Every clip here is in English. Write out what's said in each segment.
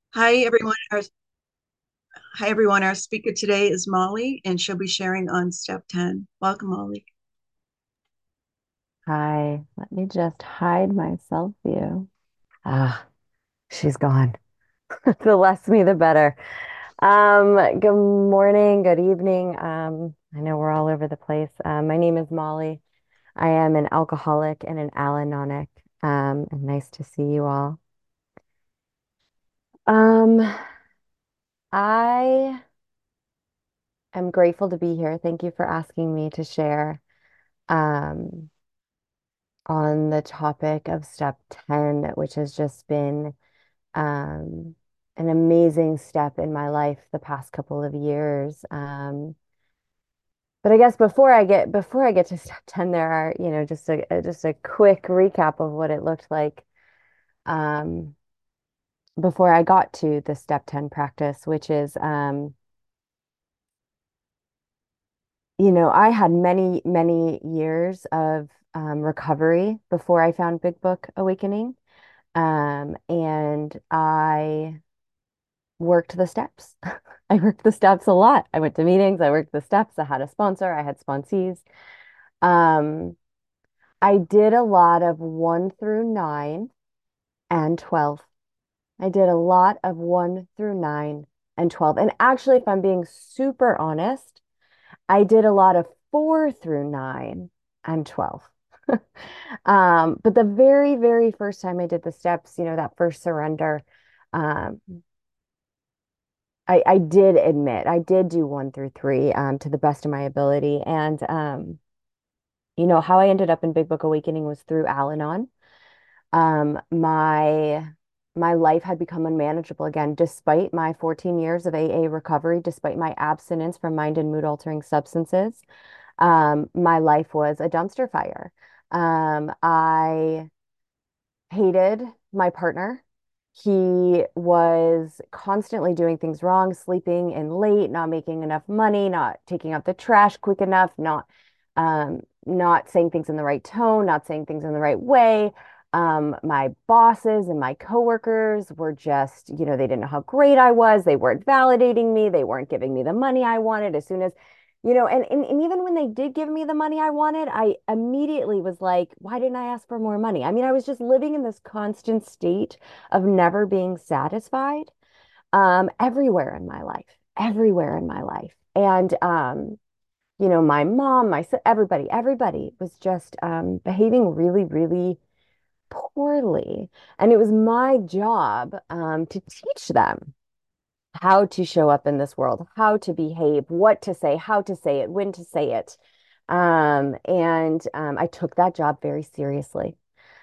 Hi everyone. Hi everyone. Our speaker today is Molly, and she'll be sharing on step 10. Welcome, Molly. Hi, let me just hide my self view. Ah, she's gone. The less me, the better. Good morning, good evening. I know we're all over the place. My name is Molly. I am an alcoholic and an Al-Anon. And nice to see you all. Um, I am grateful to be here. Thank you for asking me to share um on the topic of step 10, which has just been um, an amazing step in my life the past couple of years. But I guess before I get to step 10, there are, just a quick recap of what it looked like um, before I got to the step 10 practice, which is, I had many, many years of recovery before I found Big Book Awakening. And I worked the steps. I worked the steps a lot. I went to meetings, I worked the steps, I had a sponsor, I had sponsees. Um, I did a lot of 1 through 9 and 12. I did a lot of 1 through 9 and 12. And actually, if I'm being super honest, I did a lot of 4 through 9 and 12. But the very, very first time I did the steps, that first surrender, um, I did admit I did do 1 through 3 to the best of my ability. And how I ended up in Big Book Awakening was through Al-Anon. My life had become unmanageable again, despite my 14 years of AA recovery, despite my abstinence from mind and mood altering substances. My life was a dumpster fire. I hated my partner. He was constantly doing things wrong, sleeping in late, not making enough money, not taking out the trash quick enough, not saying things in the right tone, not saying things in the right way. My bosses and my coworkers were just, they didn't know how great I was. They weren't validating me. They weren't giving me the money I wanted as soon as and even when they did give me the money I wanted, I immediately was like, why didn't I ask for more money? I mean, I was just living in this constant state of never being satisfied, everywhere in my life, everywhere in my life. And, my mom, everybody was just behaving really, really poorly. And it was my job to teach them how to show up in this world, how to behave, what to say, how to say it, when to say it. And I took that job very seriously.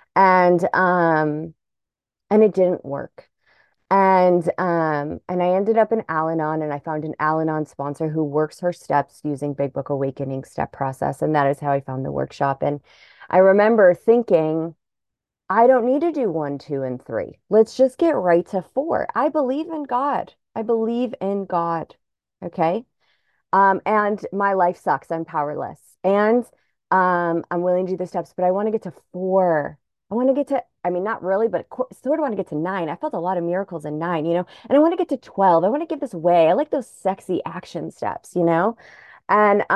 And it didn't work. And I ended up in Al-Anon, and I found an Al-Anon sponsor who works her steps using Big Book Awakening step process. And that is how I found the workshop. And I remember thinking, I don't need to do 1, 2, and 3. Let's just get right to 4. I believe in God. I believe in God. Okay. And my life sucks. I'm powerless. And I'm willing to do the steps, but I want to get to 4. I want to get to, I mean, not really, but sort of want to get to 9. I felt a lot of miracles in 9. And I want to get to 12. I want to give this way. I like those sexy action steps. And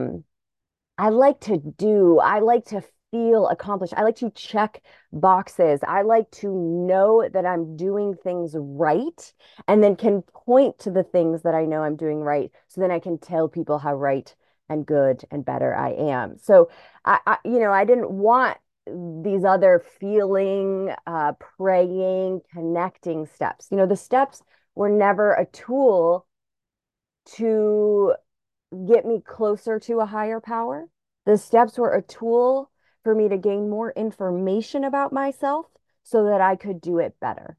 I like to feel accomplished. I like to check boxes. I like to know that I'm doing things right and then can point to the things that I know I'm doing right. So then I can tell people how right and good and better I am. So I didn't want these other feeling, praying, connecting steps. The steps were never a tool to get me closer to a higher power. The steps were a tool for me to gain more information about myself so that I could do it better.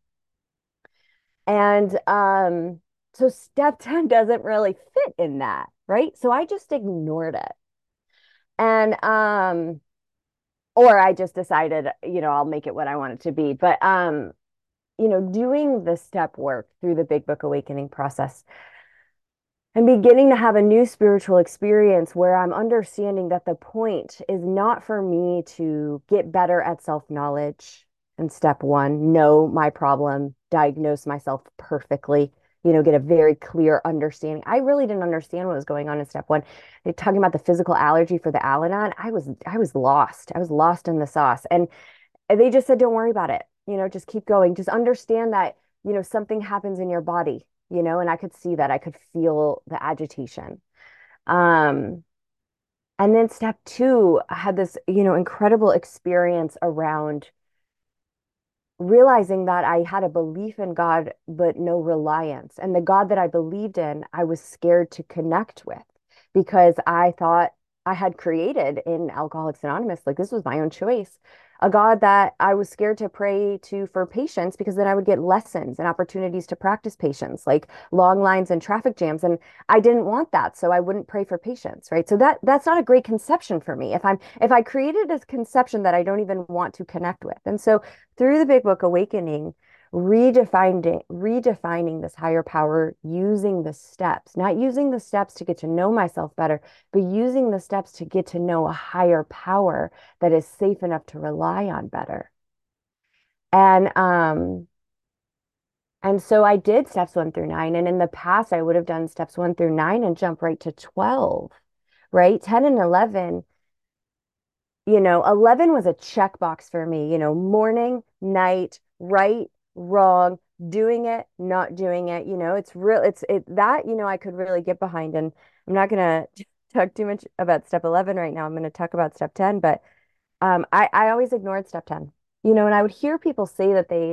And so step 10 doesn't really fit in that, right? So I just ignored it. And or I just decided, I'll make it what I want it to be. But doing the step work through the Big Book Awakening process and beginning to have a new spiritual experience where I'm understanding that the point is not for me to get better at self-knowledge in step one, know my problem, diagnose myself perfectly, get a very clear understanding. I really didn't understand what was going on in step one. They're talking about the physical allergy for the Al-Anon. I was lost. I was lost in the sauce. And they just said, don't worry about it. Just keep going. Just understand that, something happens in your body, and I could see that. I could feel the agitation. Um, and then step two, I had this, incredible experience around realizing that I had a belief in God, but no reliance. And the God that I believed in, I was scared to connect with because I thought I had created in Alcoholics Anonymous, like this was my own choice, a God that I was scared to pray to for patience because then I would get lessons and opportunities to practice patience, like long lines and traffic jams. And I didn't want that. So I wouldn't pray for patience, right? So that's not a great conception for me. If I created a conception that I don't even want to connect with. And so through the Big Book Awakening, redefining this higher power using the steps, not using the steps to get to know myself better, but using the steps to get to know a higher power that is safe enough to rely on better. And and so I did steps 1 through 9. And in the past, I would have done steps 1 through 9 and jump right to 12, right? 10 and 11, 11 was a checkbox for me, morning, night, right, wrong, doing it, not doing it. It's real, that, I could really get behind. And I'm not going to talk too much about step 11 right now. I'm going to talk about step 10, but I always ignored step 10, and I would hear people say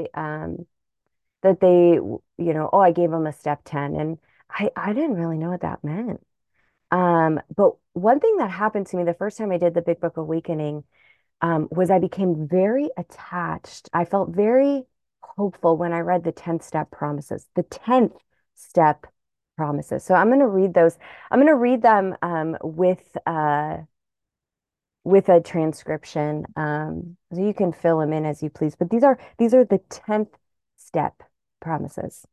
that they, oh, I gave them a step 10. And I didn't really know what that meant. But one thing that happened to me the first time I did the Big Book Awakening was I became very attached. I felt very hopeful when I read the 10th step promises, the 10th step promises. So I'm going to read those. I'm going to read them with a transcription. So you can fill them in as you please. But these are the 10th step promises.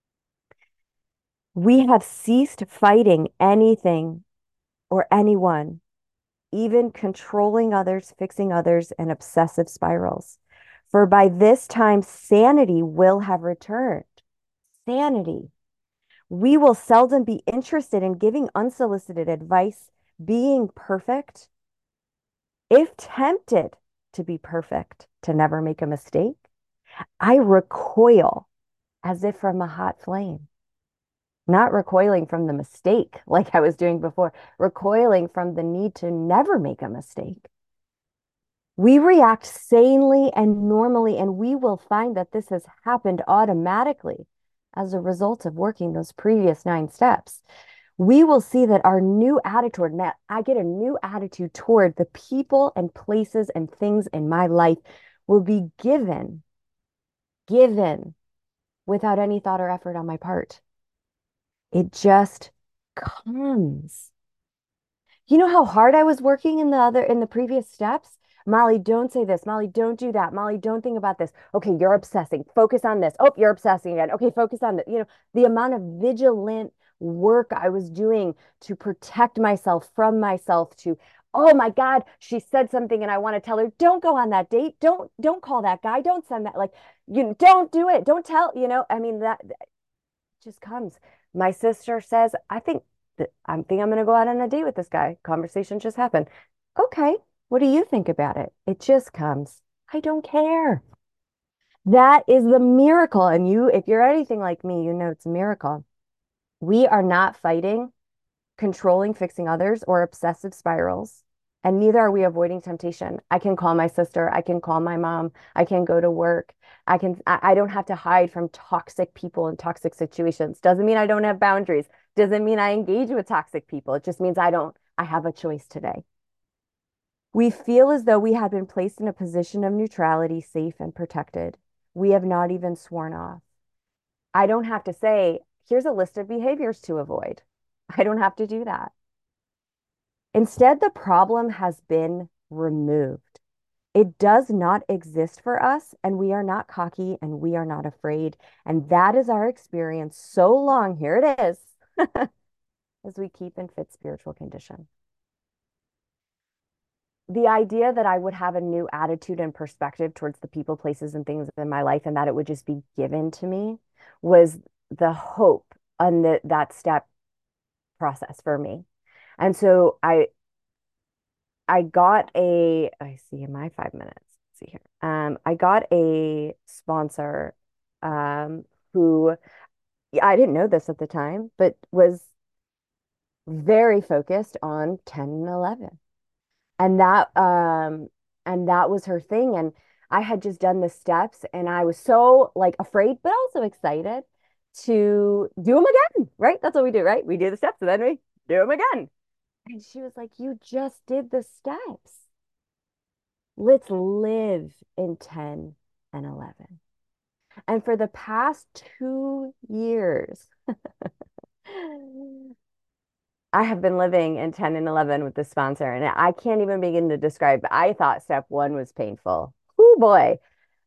We have ceased fighting anything or anyone, even controlling others, fixing others, and obsessive spirals. For by this time, sanity will have returned. Sanity. We will seldom be interested in giving unsolicited advice, being perfect. If tempted to be perfect, to never make a mistake, I recoil as if from a hot flame. Not recoiling from the mistake like I was doing before, recoiling from the need to never make a mistake. We react sanely and normally, and we will find that this has happened automatically as a result of working those previous 9 steps. We will see that our new attitude, now I get a new attitude toward the people and places and things in my life will be given without any thought or effort on my part. It just comes. You know how hard I was working in the previous steps? Molly, don't say this. Molly, don't do that. Molly, don't think about this. Okay, you're obsessing. Focus on this. Oh, you're obsessing again. Okay, focus on that. The amount of vigilant work I was doing to protect myself from myself to, oh my God, she said something and I want to tell her, don't go on that date. Don't call that guy. Don't send that. Like, don't do it. Don't tell, I mean, that just comes. My sister says, I think I'm going to go out on a date with this guy. Conversation just happened. Okay, what do you think about it? It just comes. I don't care. That is the miracle. And if you're anything like me, it's a miracle. We are not fighting, controlling, fixing others, or obsessive spirals. And neither are we avoiding temptation. I can call my sister. I can call my mom. I can go to work. I don't have to hide from toxic people and toxic situations. Doesn't mean I don't have boundaries. Doesn't mean I engage with toxic people. It just means I have a choice today. We feel as though we had been placed in a position of neutrality, safe and protected. We have not even sworn off. I don't have to say, here's a list of behaviors to avoid. I don't have to do that. Instead, the problem has been removed. It does not exist for us, and we are not cocky and we are not afraid. And that is our experience so long, here it is, as we keep in fit spiritual condition. the idea that I would have a new attitude and perspective towards the people, places, and things in my life, and that it would just be given to me was the hope on that step process for me. And so I got I see in my 5 minutes. Let's see here. I got a sponsor who yeah, I didn't know this at the time, but was very focused on 10 and 11. And that was her thing. And I had just done the steps and I was so like afraid, but also excited to do them again, right? That's what we do, right? We do the steps and then we do them again. And she was like, "You just did the steps. Let's live in 10 and 11." And for the past 2 years, I have been living in 10 and 11 with the sponsor, and I can't even begin to describe. I thought step one was painful. Oh boy.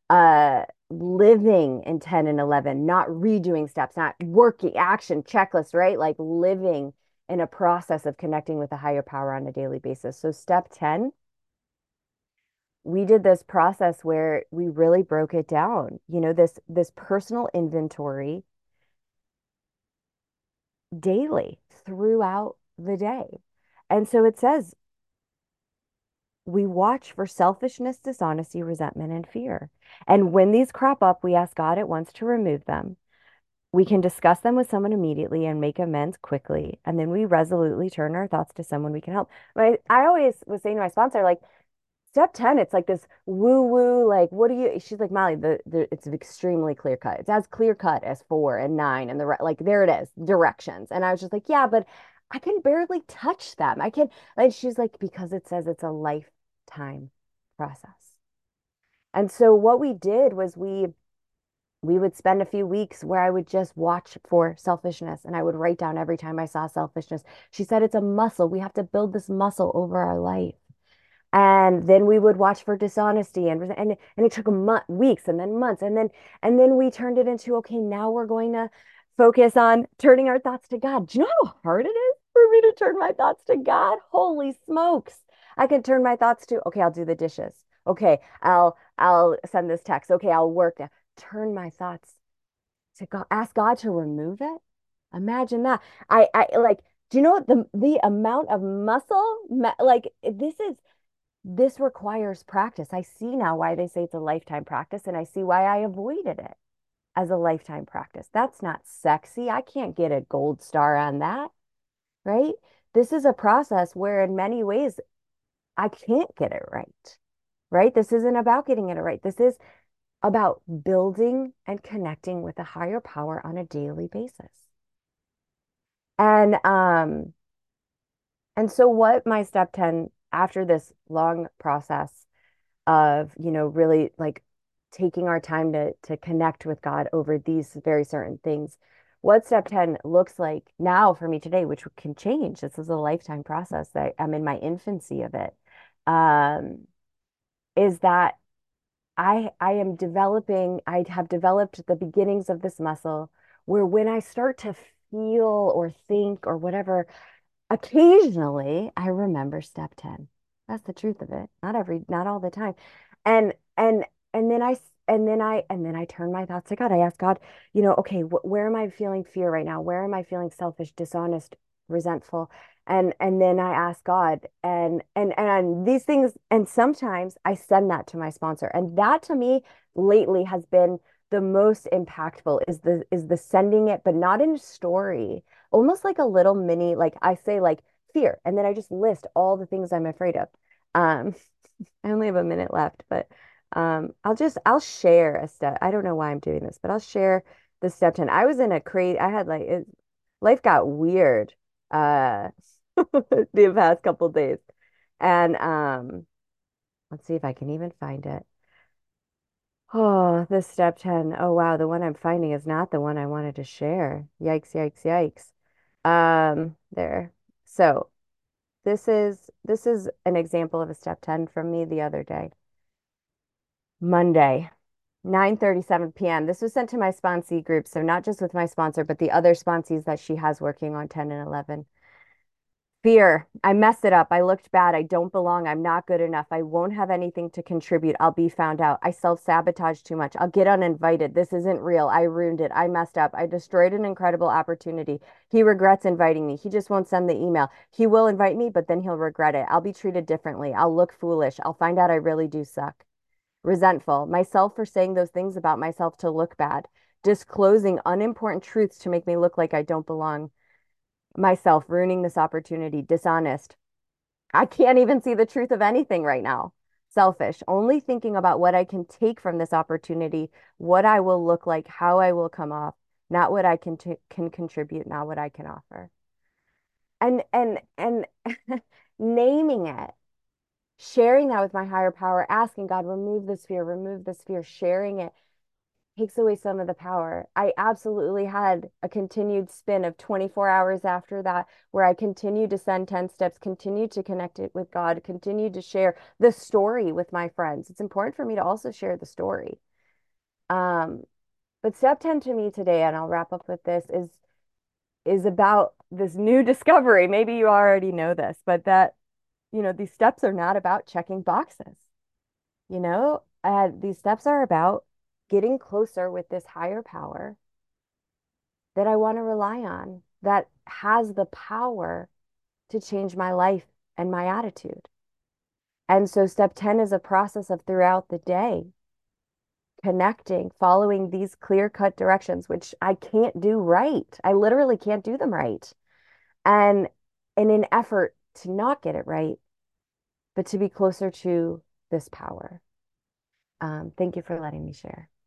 Living in 10 and 11, not redoing steps, not working action checklist, right? Like living in a process of connecting with a higher power on a daily basis. So step 10, we did this process where we really broke it down. This personal inventory daily throughout the day. And so it says we watch for selfishness, dishonesty, resentment, and fear. And when these crop up, we ask God at once to remove them. We can discuss them with someone immediately and make amends quickly. And then we resolutely turn our thoughts to someone we can help. I always was saying to my sponsor, like, step 10, it's like this woo woo, like, what do you, she's like, Molly, it's extremely clear cut. It's as clear cut as 4 and 9 and like, there it is, directions. And I was just like, yeah, but I can barely touch them. I can, and she's like, because it says it's a lifetime process. And so what we did was we would spend a few weeks where I would just watch for selfishness and I would write down every time I saw selfishness. She said it's a muscle. We have to build this muscle over our life. And then we would watch for dishonesty and it took weeks and then months and then we turned it into okay, now we're going to focus on turning our thoughts to God. Do you know how hard it is for me to turn my thoughts to God? Holy smokes. I can turn my thoughts to okay, I'll do the dishes. Okay, I'll send this text. Okay, I'll work now. Turn my thoughts to God. Ask God to remove it. Imagine that. I like do you know what the amount of muscle like this requires practice. I see now why they say it's a lifetime practice, and I see why I avoided it as a lifetime practice. That's not sexy. I can't get a gold star on that, right? This is a process where, in many ways, I can't get it right, right? This isn't about getting it right. This is about building and connecting with a higher power on a daily basis. And um, and so what my step 10 after this long process of, really like taking our time to connect with God over these very certain things. What step 10 looks like now for me today, which can change. This is a lifetime process that I'm in my infancy of it. Um, is that I have developed the beginnings of this muscle where when I start to feel or think or whatever, occasionally I remember step 10. That's the truth of it. Not all the time. And and and then I turn my thoughts to God. I ask God, okay, where am I feeling fear right now? Where am I feeling selfish, dishonest, resentful? And then I ask God and these things, and sometimes I send that to my sponsor. And that to me lately has been the most impactful is the sending it, but not in a story, almost like a little mini, like I say like fear, and then I just list all the things I'm afraid of. Um, I only have a minute left, but I'll share a step. I don't know why I'm doing this, but I'll share the step 10. I was in a crazy, I had like life got weird the past couple days. And let's see if I can even find it. Oh, this step 10. Oh wow, the one I'm finding is not the one I wanted to share. Yikes, yikes, yikes. There. So this is an example of a step 10 from me the other day. Monday, 9:37 p.m. This was sent to my sponsee group, so not just with my sponsor, but the other sponsees that she has working on 10 and 11. Fear. I messed it up. I looked bad. I don't belong. I'm not good enough. I won't have anything to contribute. I'll be found out. I self-sabotage too much. I'll get uninvited. This isn't real. I ruined it. I messed up. I destroyed an incredible opportunity. He regrets inviting me. He just won't send the email. He will invite me, but then he'll regret it. I'll be treated differently. I'll look foolish. I'll find out I really do suck. Resentful. Myself for saying those things about myself to look bad. Disclosing unimportant truths to make me look like I don't belong. Myself ruining this opportunity. Dishonest. I can't even see the truth of anything right now. Selfish, only thinking about what I can take from this opportunity, what I will look like, how I will come off, not what I can contribute, not what I can offer. And naming it, sharing that with my higher power, asking God, remove this fear, sharing it takes away some of the power. I absolutely had a continued spin of 24 hours after that where I continued to send 10 steps, continued to connect it with God, continued to share the story with my friends. It's important for me to also share the story. Um, but step 10 to me today, and I'll wrap up with this, is about this new discovery. Maybe you already know this, but that, these steps are not about checking boxes. These steps are about getting closer with this higher power that I want to rely on, that has the power to change my life and my attitude. And so, step 10 is a process of throughout the day, connecting, following these clear cut directions, which I can't do right. I literally can't do them right. And in an effort to not get it right, but to be closer to this power. Thank you for letting me share.